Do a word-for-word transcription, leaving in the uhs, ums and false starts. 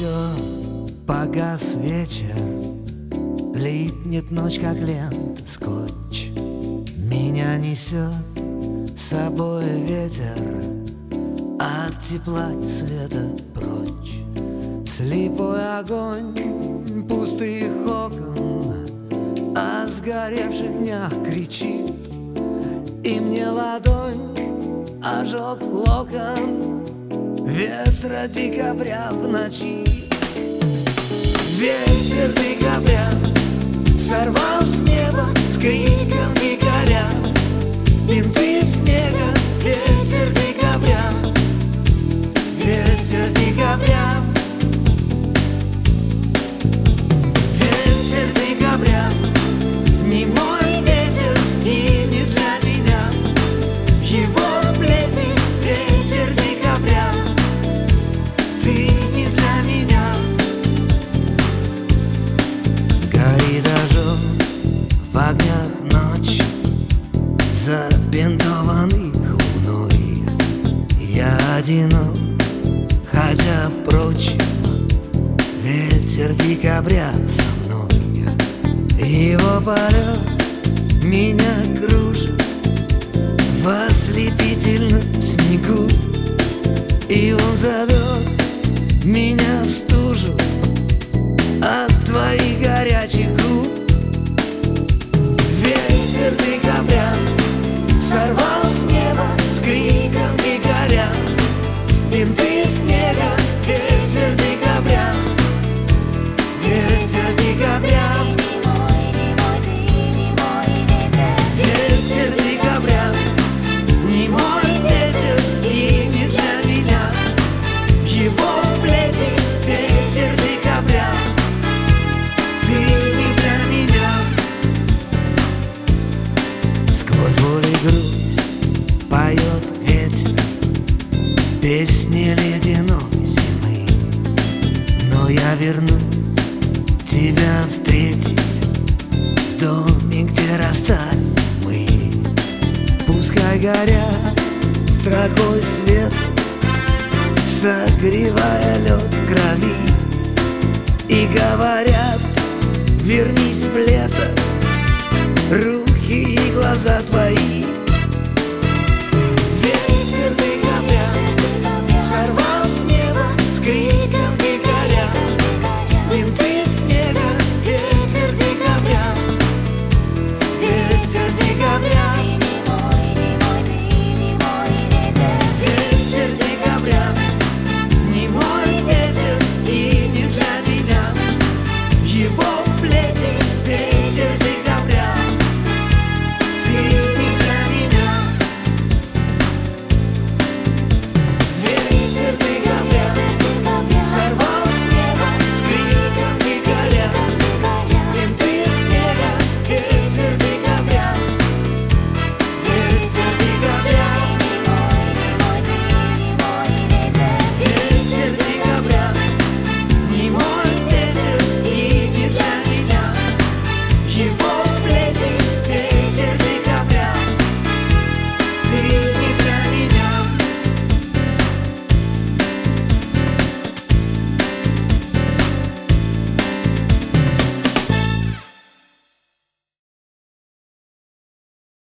все, погас вечер, липнет ночь, как лента, скотч. Меня несет с собой ветер, от тепла и света прочь. Слепой огонь пустых окон о сгоревших днях кричит, и мне ладонь ожег локон ветра декабря в ночи. Ветер декабря сорвал с неба с криком дикаря бинты снега. Ветер декабря, ветер декабря, ветер декабря, не мой ветер и не для меня его плети. Ветер декабря, ты не для меня. Горит ожог в огнях ночь, забинтованный луной. Я одинок, хотя, впрочем, ветер декабря со мной. Его полет меня кружит в ослепительном снегу, и он зовет меня в стужу от твоих горячих губ. Ветер декабря сорвал с неба с криком дикаря бинты снега. Ветер декабря, ветер декабря, ветер декабря, не мой ветер и не для меня его плети. Ветер декабря, ты не для меня. Сквозь боль и грусть поет ветер песни ледяной зимы. Но я вернусь тебя встретить в доме, где расстались мы. Пускай горят строкой свет, согревая лед в крови, и говорят: вернись в лето, руки и глаза твои.